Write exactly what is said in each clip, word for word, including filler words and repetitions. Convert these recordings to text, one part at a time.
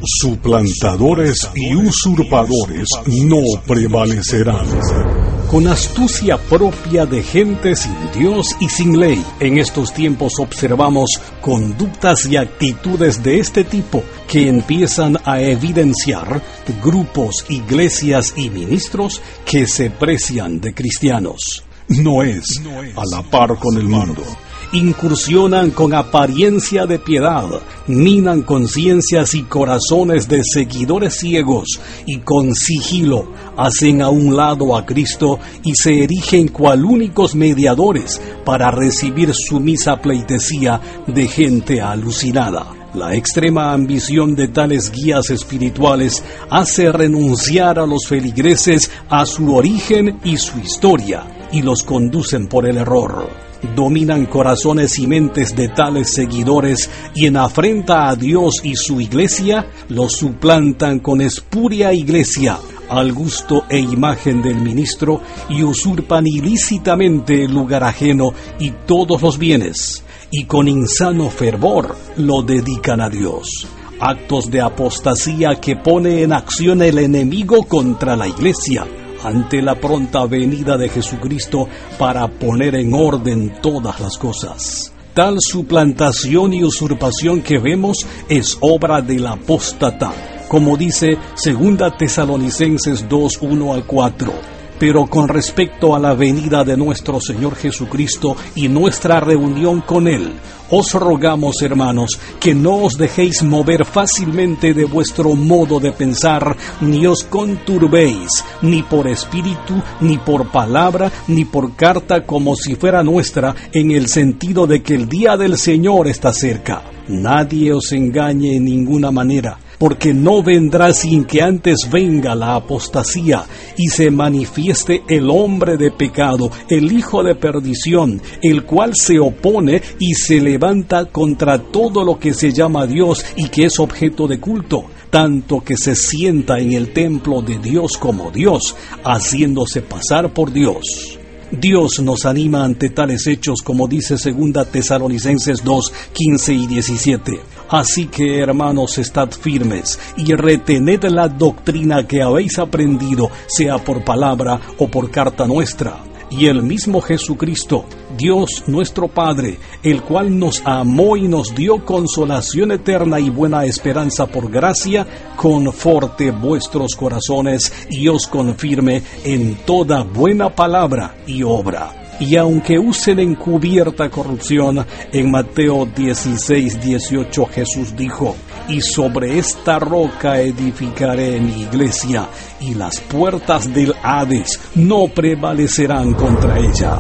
Suplantadores y usurpadores no prevalecerán. Con astucia propia de gente sin Dios y sin ley, en estos tiempos observamos conductas y actitudes de este tipo que empiezan a evidenciar grupos, iglesias y ministros que se precian de cristianos. No es a la par con el mundo. Incursionan con apariencia de piedad, minan conciencias y corazones de seguidores ciegos y con sigilo hacen a un lado a Cristo y se erigen cual únicos mediadores para recibir sumisa pleitesía de gente alucinada. La extrema ambición de tales guías espirituales hace renunciar a los feligreses a su origen y su historia y los conducen por el error. Dominan corazones y mentes de tales seguidores y en afrenta a Dios y su iglesia, los suplantan con espuria iglesia, al gusto e imagen del ministro, y usurpan ilícitamente el lugar ajeno y todos los bienes, y con insano fervor lo dedican a Dios. Actos de apostasía que pone en acción el enemigo contra la iglesia, ante la pronta venida de Jesucristo para poner en orden todas las cosas. Tal suplantación y usurpación que vemos es obra del apóstata, como dice Segunda Tesalonicenses dos, uno al cuatro. Pero con respecto a la venida de nuestro Señor Jesucristo y nuestra reunión con Él, os rogamos, hermanos, que no os dejéis mover fácilmente de vuestro modo de pensar, ni os conturbéis, ni por espíritu, ni por palabra, ni por carta como si fuera nuestra, en el sentido de que el día del Señor está cerca. Nadie os engañe en ninguna manera, porque no vendrá sin que antes venga la apostasía y se manifieste el hombre de pecado, el hijo de perdición, el cual se opone y se levanta contra todo lo que se llama Dios y que es objeto de culto, tanto que se sienta en el templo de Dios como Dios, haciéndose pasar por Dios. Dios nos anima ante tales hechos, como dice Segunda Tesalonicenses dos, quince y diecisiete. Así que, hermanos, estad firmes y retened la doctrina que habéis aprendido, sea por palabra o por carta nuestra. Y el mismo Jesucristo, Dios nuestro Padre, el cual nos amó y nos dio consolación eterna y buena esperanza por gracia, conforte vuestros corazones y os confirme en toda buena palabra y obra. Y aunque usen encubierta corrupción, en Mateo dieciséis, dieciocho Jesús dijo: y sobre esta roca edificaré mi iglesia, y las puertas del Hades no prevalecerán contra ella.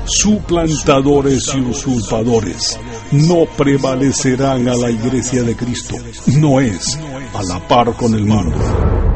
Suplantadores y usurpadores no prevalecerán a la iglesia de Cristo. No es a la par con el mundo.